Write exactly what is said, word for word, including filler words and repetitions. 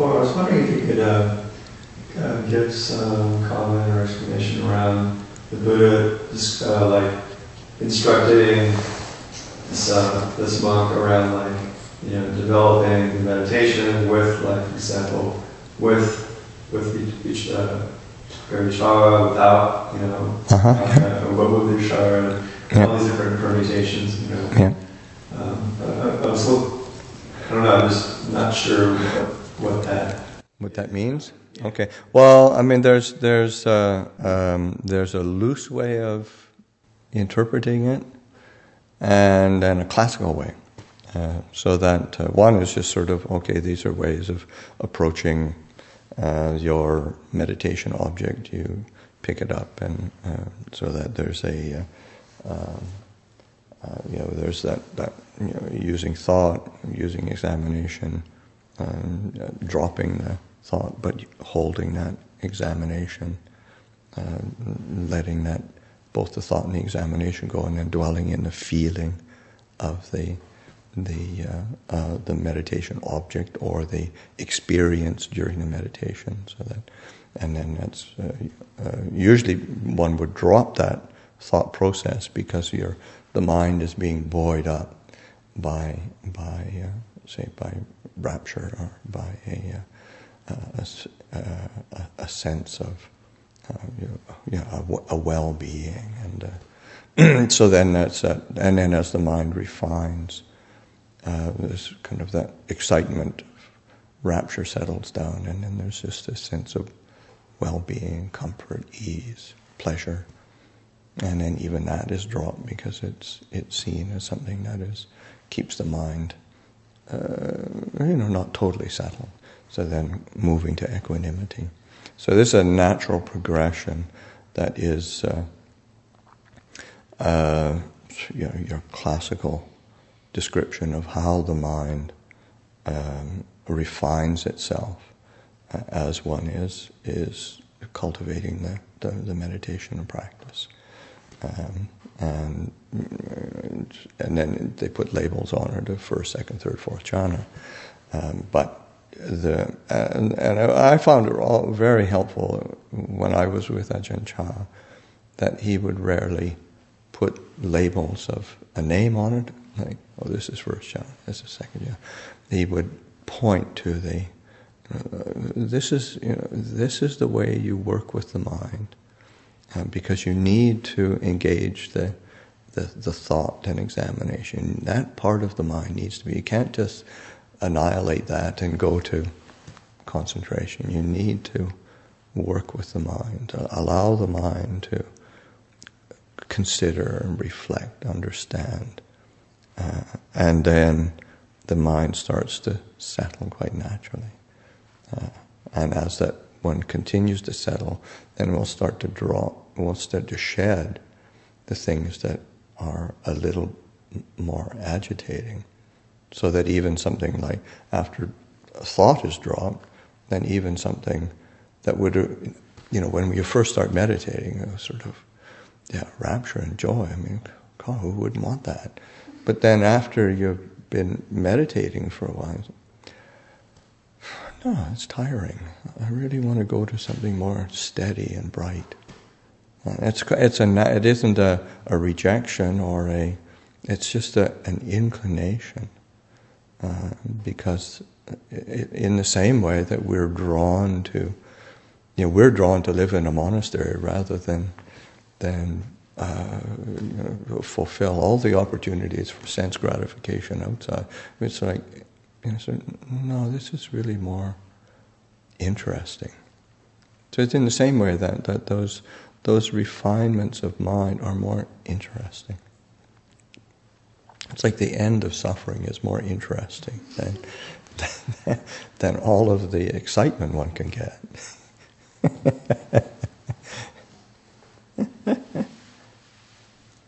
before, I was wondering if you could uh, uh, give some comment or explanation around the Buddha just uh, like instructing this, uh, this monk around like, you know, developing meditation with, like, for example, with with each uh, vichara, without, you know, uh-huh. uh, with vichara, and yeah. all these different permutations, you know. Yeah. Um, I, I was so, I don't know, I'm just not sure what, what that what that means. Yeah. Okay. Well, I mean, there's there's uh, um, there's a loose way of interpreting it, and then a classical way. Uh, so that uh, one is just sort of, okay, these are ways of approaching uh, your meditation object. You pick it up, and uh, so that there's a, uh, um, uh, you know, there's that, that you know, using thought, using examination, um, uh, dropping the thought, but holding that examination, uh, letting that, both the thought and the examination go, and then dwelling in the feeling of the the uh, uh, the meditation object or the experience during the meditation. So that, and then that's uh, uh, usually one would drop that thought process because your the mind is being buoyed up by by uh, say by rapture or by a uh, a, a, a sense of uh, you know, you know, a, a well-being, and uh, so then that's that, and then as the mind refines. Uh, there's kind of that excitement of rapture settles down, and then there's just a sense of well-being, comfort, ease, pleasure, and then even that is dropped because it's it's seen as something that is keeps the mind, uh, you know, not totally settled. So then moving to equanimity. So this is a natural progression that is, uh, uh, you know, your classical description of how the mind um, refines itself uh, as one is is cultivating the, the, the meditation practice, um, and and then they put labels on it: the first, second, third, fourth jhana. Um, but the and, and I found it all very helpful when I was with Ajahn Chah, that he would rarely put labels of a name on it. Like, oh, this is first jhana, this is second jhana. He would point to the, uh, this is you know, this is the way you work with the mind, uh, because you need to engage the, the the thought and examination. That part of the mind needs to be. You can't just annihilate that and go to concentration. You need to work with the mind, allow the mind to consider and reflect, understand. Uh, and then the mind starts to settle quite naturally. Uh, and as that one continues to settle, then we'll start to draw, we'll start to shed the things that are a little more agitating. So that even something like, after a thought is dropped, then even something that would, you know, when you first start meditating, it was sort of, yeah, rapture and joy. I mean, God, who wouldn't want that? But then after you've been meditating for a while, no, it's tiring. I really want to go to something more steady and bright. It's it's a it isn't a, a rejection or a, it's just a, an inclination, uh, because in the same way that we're drawn to, you know, we're drawn to live in a monastery rather than than. Uh, you know, fulfill all the opportunities for sense gratification outside. It's like, you know, so, no, this is really more interesting. So it's in the same way that, that those those refinements of mind are more interesting. It's like the end of suffering is more interesting than than, than all of the excitement one can get.